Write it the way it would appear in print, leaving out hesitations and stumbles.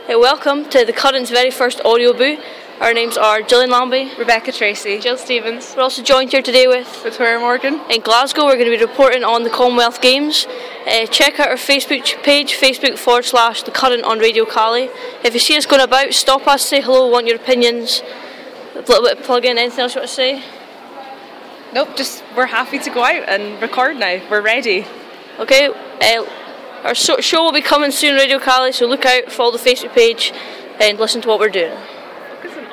Welcome to the Current's very first audio boo. Our names are Gillian Lambie, Rebecca Tracy, Jill Stevens. We're also joined here today with Victoria Morgan. In Glasgow. We're going to be reporting on the Commonwealth Games. Check out our Facebook page, Facebook.com/The Current on Radio Cali. If you see us going about, stop us, say hello, want your opinions, a little bit of plug in, anything else you want to say? Nope, just we're happy to go out and record now. We're ready. Okay, our show will be coming soon, Radio Cali, so look out, follow the Facebook page and listen to what we're doing.